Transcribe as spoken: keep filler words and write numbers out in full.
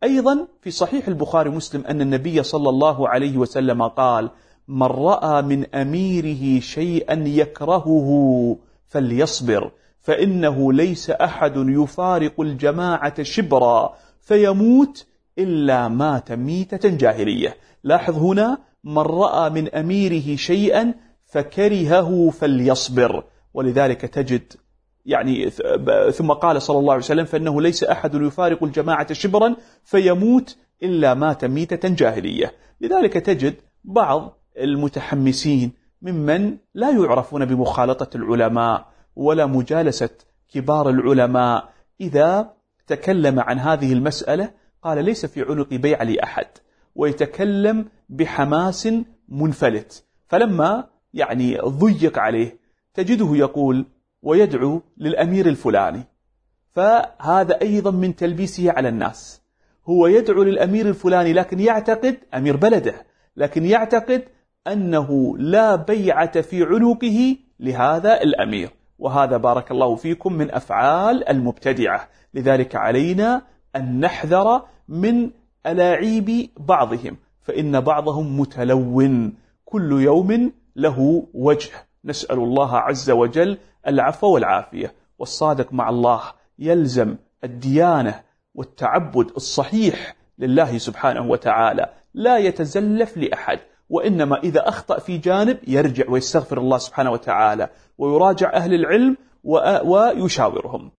أيضا في صحيح البخاري مسلم أن النبي صلى الله عليه وسلم قال: من رأى من أميره شيئا يكرهه فليصبر، فإنه ليس أحد يفارق الجماعة شبرا فيموت إلا مات ميتة جاهلية. لاحظ هنا: من رأى من أميره شيئا فكرهه فليصبر. ولذلك تجد يعني ثم قال صلى الله عليه وسلم: فإنه ليس أحد يفارق الجماعة شبرا فيموت إلا مات ميتة جاهلية. لذلك تجد بعض المتحمسين ممن لا يعرفون بمخالطة العلماء ولا مجالسة كبار العلماء، إذا تكلم عن هذه المسألة قال: ليس في عنقي بيع لي أحد، ويتكلم بحماس منفلت، فلما يعني ضيق عليه تجده يقول ويدعو للأمير الفلاني، فهذا أيضا من تلبيسه على الناس. هو يدعو للأمير الفلاني لكن يعتقد أمير بلده، لكن يعتقد أنه لا بيعة في عنقه لهذا الأمير، وهذا بارك الله فيكم من أفعال المبتدعة. لذلك علينا أن نحذر من ألاعيب بعضهم، فإن بعضهم متلون كل يوم له وجه. نسأل الله عز وجل العفو والعافية. والصادق مع الله يلزم الديانة والتعبد الصحيح لله سبحانه وتعالى، لا يتزلف لأحد، وإنما إذا أخطأ في جانب يرجع ويستغفر الله سبحانه وتعالى ويراجع أهل العلم ويشاورهم.